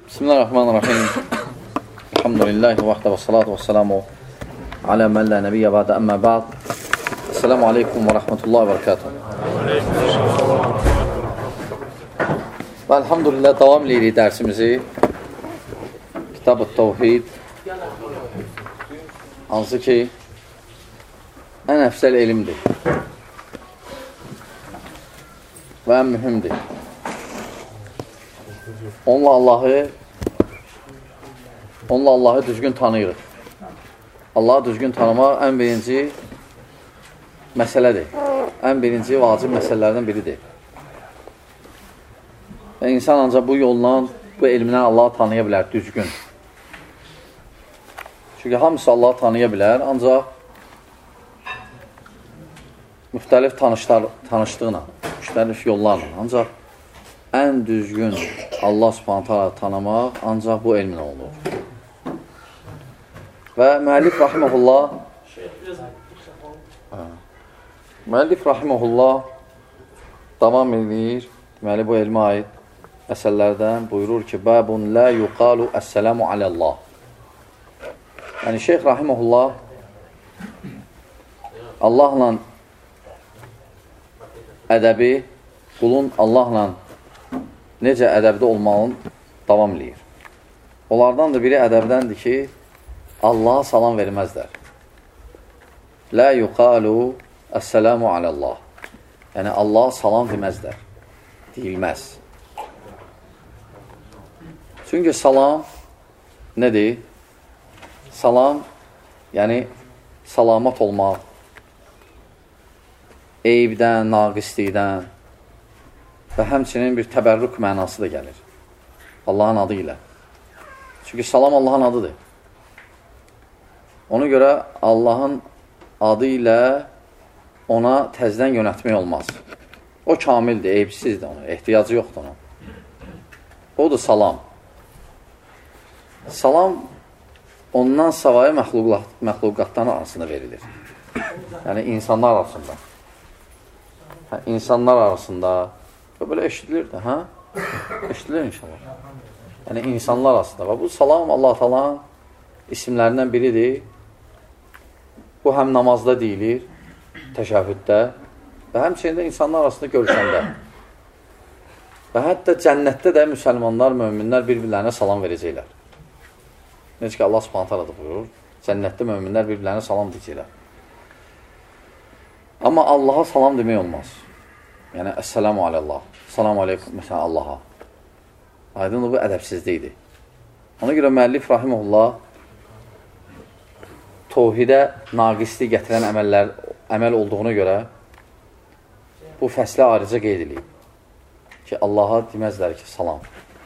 Bismillahirrahmanirrahim. Elhamdülillahi vahdə və salatu və selamu alə mən lə nəbiyyə bədə əmmə bəd. Esselamu aleykum və rəhmətullahi və bərəkatuhu. Və elhamdülillah davam edirik dərsimizi. Kitab-ı Tevhid. Hansı ki ən əfsəl elmdir və ən mühümdir. Onunla Allahı düzgün tanıyırıq. Allahı düzgün tanımaq ən birinci məsələdir. Ən birinci vacib məsələlərdən biridir. Və insan ancaq bu yolla, bu elmdən Allahı tanıya bilər düzgün. Çünki hamısı Allahı tanıya bilər, ancaq müxtəlif tanışlıqla, müxtəlif yollarla. Ancaq ən düzgün Allah subhanət hala tanımaq ancaq bu elmlə olur. Və müəllif rahiməhullah davam edir. Deməli, bu elmə aid məsələlərdən buyurur ki, Bəbun lə yuqalu əssəlamu aləllah. Yəni, Şeyx rahiməhullah Allahla ədəbi, qulun Allahla necə ədəbdə olmağını davam edir. Onlardan da biri ədəbdəndir ki, Allaha salam verməzlər. Lə yuqalu əssəlamu aləllah. Yəni, Allaha salam deməzlər. Deyilməz. Çünki salam nədir? Salam, yəni salamat olmaq, eybdən, naqislikdən və həmçinin bir təbərrük mənası da gəlir. Allahın adı ilə. Çünki salam Allahın adıdır. Ona görə Allahın adı ilə ona təzdən yönətmək olmaz. O kamildir, eybsizdir ona, ehtiyacı yoxdur ona. Odur salam. Salam ondan savayı məxluqatların arasında verilir. Yəni, insanlar arasında. İnsanlar arasında belə eşidilir də, hə? Eşidilir inşallah. Yəni, insanlar arasında. Və bu salam Allah-u Teala'nın isimlərindən biridir. Bu həm namazda deyilir, təşəhhüddə və həmçinin də insanlar arasında görüşəndə. Və hətta cənnətdə də müsəlmanlar, möminlər bir-birlərinə salam verəcəklər. Necə ki, Allah subhanət hala da buyurur, cənnətdə möminlər bir-birlərinə salam deyəcəklər. Amma Allaha salam demək olmaz. Yəni, əssəlamu aləllah, salamu aleykum, məsələn, Allaha. Aydın bu ədəbsizlikdir. Ona görə müəllif rahiməhullah təvhidə naqislik gətirən əməl olduğuna görə bu fəslə ayrıca qeyd edilib ki, Allaha deməzlər ki, salam.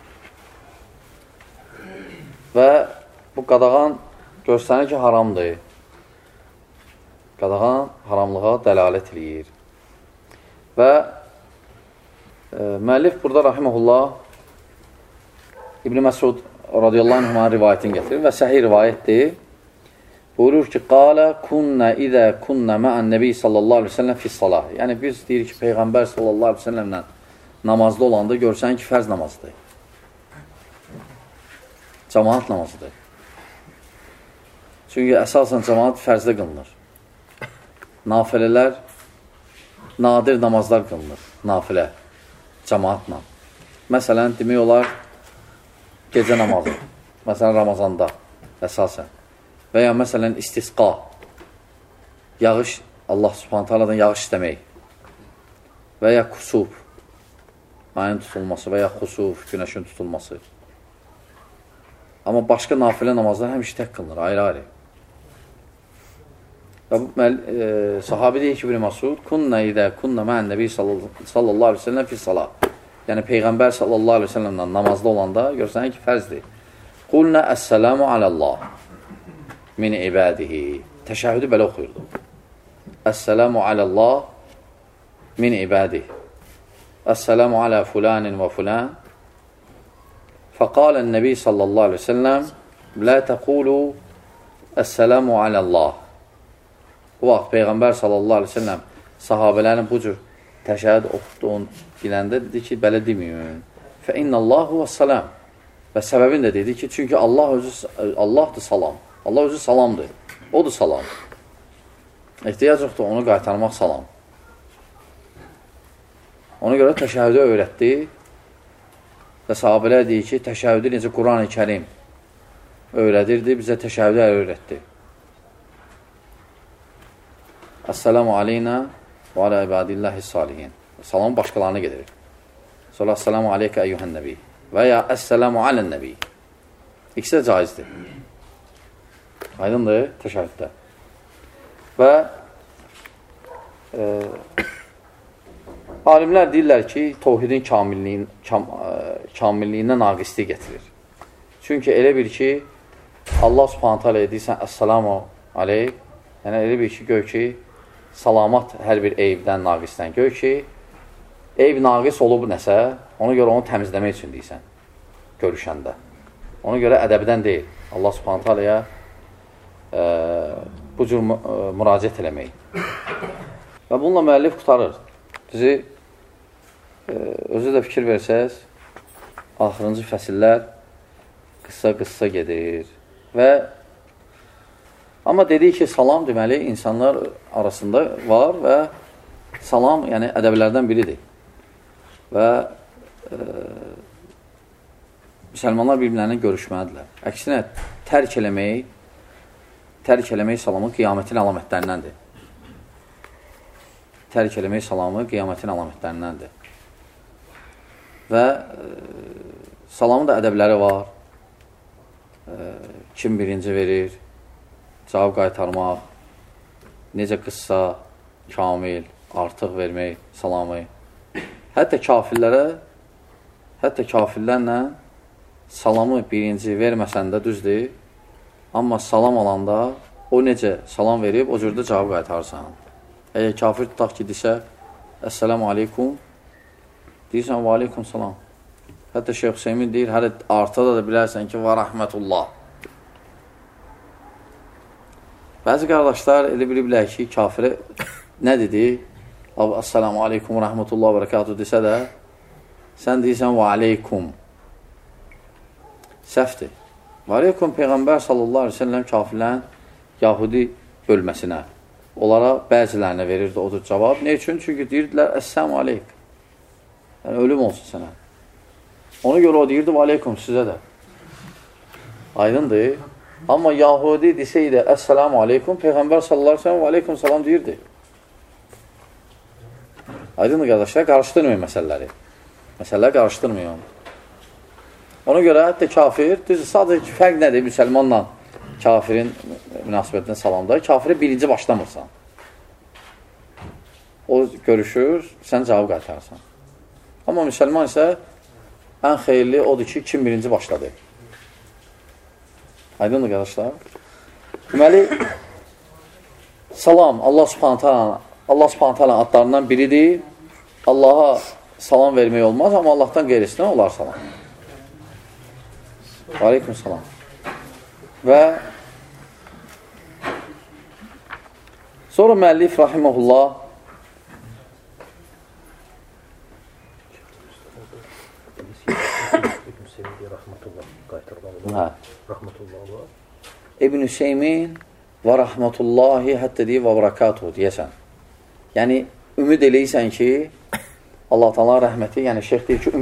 Və bu qadağan göstərir ki, haramdır. Qadağan haramlığa dəlalət edir. Və müəllif burada rahiməhullah İbn Məsud radiyallahu anhuma rivayətini gətirir və səhih rivayətdir. Buyurur ki, Qalə kunnə idə kunnə məən nəbi sallallahu aleyhi ve sellem fissalah. Yəni, biz deyirik ki, Peyğəmbər sallallahu aleyhi ve sellemlə namazda olanda görsən ki, fərz namazdır. Cəmaat namazıdır. Çünki əsasən cəmaat fərzdə qılınır. Nafilələr, nadir namazlar qılınır. Nafilə, cəmaatla. Məsələn, demək olar, gecə namazı. Məsələn, Ramazanda, əsasən. Və ya məsələn, istisqa. Yağış, Allah subhanət haladan yağış istəmək. Və ya kusuf, ayın tutulması və ya xusuf, günəşin tutulması. Amma başqa nafilə namazlar həmişə tək qılınır, ayrı-ayrı. Və bu sahabi deyir ki, İbn Məsud, kunnə idə kunnə məən nəbi sallallahu aleyhi ve sellem fissalah. Yəni, Peyğəmbər sallallahu aleyhi ve sellemlə namazda olanda görsən ki, fərzdir. Qulnə əssəlamu aləllah min ibadihi. Təşəhhüdü belə oxuyurdu. Əssəlamu aləllah min ibadihi. Əssəlamu alə fulanin və fulan. Fəqalən nəbi sallallahu aleyhi ve sellem lə təqulu əssəlamu aləllah. Bu vaxt Peyğəmbər sallallahu aleyhi ve sellem sahabələrin bu cür təşəhhüd oxuduğunu biləndə dedi ki, belə deməyin. Fə innəllahu və salam. Və səbəbin də dedi ki, çünki Allahdır salam. Allah özü salamdır. Odur salam. Ehtiyac yoxdur, onu qaytarmaq salam. Ona görə təşəhhüdü öyrətdi və sahabələr deyir ki, təşəhhüdü necə Quran-ı Kərim öyrədirdi, bizə təşəhhüdü öyrətdi. Əssəlamu aleynə və alə ibadillahi salihin. Salam başqalarına gedir. Sonra əssəlamu aleykə əyyuhən nəbi və ya əssəlamu alən nəbi. İkisi də caizdir. Aydındır təşəhhüddə. Və alimlər deyirlər ki, təvhidin kamilliyinə naqislik getirir. Çünki elə bir ki, Allah subhanətə aləyə deyirsən, əssəlamu aleyk, yəni elə bir ki, gör ki, salamat hər bir eyibdən, naqisdən. Gör ki, eyib naqis olub nəsə, ona görə onu təmizləmək üçün deyirsən, görüşəndə. Ona görə ədəbdən deyil. Allah subhanətə aləyə bu cür müraciət eləmək. Və bununla müəllif qutarır. Bizi özü də fikir versəz, axırıncı fəsillər qısa gedir. Amma dedik ki, salam deməli insanlar arasında var və salam yəni ədəblərdən biridir. Və müsəlmanlar bir-birlərinə görüşməlidirlər. Əksinə, tərk eləmək salamı qiyamətin əlamətlərindəndir. Tərk eləmək salamı qiyamətin əlamətlərindəndir. Və salamın da ədəbləri var. Kim birinci verir, cavab qaytarmaq, necə qıssa, kamil, artıq vermək salamı. Hətta kafirlərlə salamı birinci verməsən də düzdür, amma salam alanda o necə salam verib, o cürdə cavab qaytarsan. Əgər kafir tutaq ki, desə, əssəlamu aleykum, deyirsən, və aleykum salam. Hətta Şeyx Hüseymin deyir, hələ artıda da bilərsən ki, və rəhmətullah. Bəzi qardaşlar elə biliblər ki, kafirə nə dedi? Əssəlamu aleykum, rəhmətullah və bərəkatuhu desə də, sən deyirsən, və aleykum. Səhvdir. Və aleykum, Peyğəmbər sallallahu aleyhi ve sellem kafirlərin Yahudi bölməsinə, onlara bəzilərinə verirdi odur cavab. Ne üçün? Çünki deyirdilər, əssəlamu aleyk. Yəni, ölüm olsun sənə. Ona görə o deyirdi, və aleykum sizə də. Aydındır. Amma Yahudi desəydi, əssəlamu aleykum, Peyğəmbər sallallahu aleyhi ve sellem və aleykum salam deyirdi. Aydındır qardaşlar, qarışdırmayın məsələləri. Məsələlər qarışdırmayın. Ona görə hətta kafir, sadəcə fərq nədir müsəlmanla kafirin münasibətində salamda? Kafirə birinci başlamırsan. O görüşür, sən cavab qaytarsan. Amma müsəlman isə ən xeyirli odur ki, kim birinci başladı. Aydındır qardaşlar. Deməli, salam Allah subhanətə adlarından biridir. Allaha salam vermək olmaz, amma Allahdan qeyrisinə olar salam. Aleyküm salam. Və sonra müəllif rahiməhullah İbn Hüseymin və rəhmətullahi hətta deyib və bərəkatuhu deyəsən. Yəni, ümid eləysən ki, Allah Teala rəhməti, yəni şeyx deyir ki,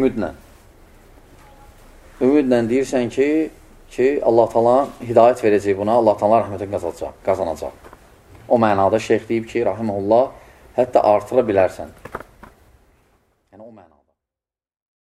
ümidlə deyirsən ki, Allah Teala hidayət verəcək buna, Allah Teala rəhmətini qazanacaq. O mənada şeyx deyib ki, rahiməhullah, hətta artıra bilərsən.